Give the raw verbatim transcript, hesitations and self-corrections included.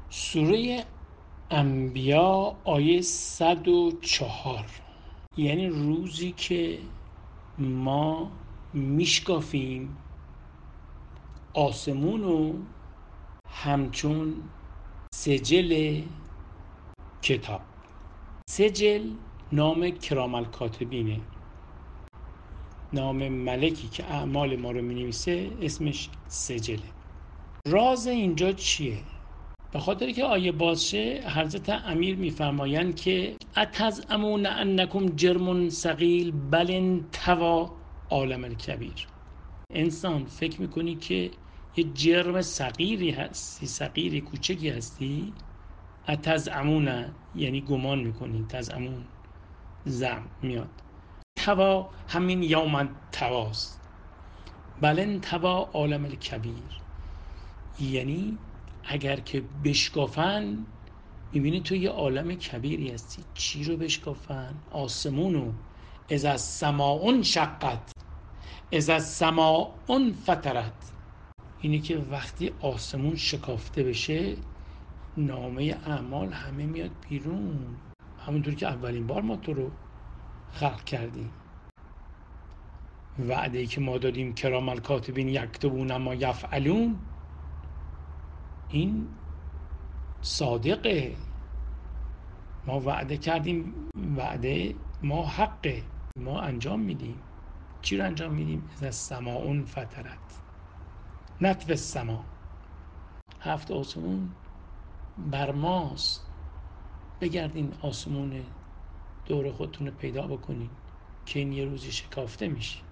سوره انبیا آیه صد و چهار، یعنی روزی که ما میشکافیم آسمونو همچون سجل کتاب. سجل نام کرام الکاتبینه، نام ملکی که اعمال ما رو می نویسه اسمش سجله. راز اینجا چیه؟ به خاطر که آیه بازشه حضرت امیر میفرمایند که اتزعمون انکم جرم ثقیل بل انطوی عالم الکبیر. انسان فکر میکنی که یه جرم صغیری هستی، صغیری کوچکی هستی. اتزعمون یعنی گمان میکنی، تزعمون زعم میاد. توا همین یوم تواست، بل انطوی عالم الکبیر، یعنی اگر که بشکافن میبینی تو یه عالم کبیری هستی. چی رو بشکافن؟ آسمونو. اذا السماء شقت، اذا السماء فطرت، اینی که وقتی آسمون شکافته بشه نامه اعمال همه میاد بیرون، همونطور که اولین بار ما تو رو خلق کردیم. وعده ای که ما دادیم کرام الکاتبین یکتبون ما یفعلون، این صادقه. ما وعده کردیم، وعده ما حقه، ما انجام میدیم. چی رو انجام میدیم؟ از السماء فطرت، نطف السما، هفت آسمون بر ماست. بگردین آسمون دور خودتون رو پیدا بکنین که این یه روزی شکافته میشه.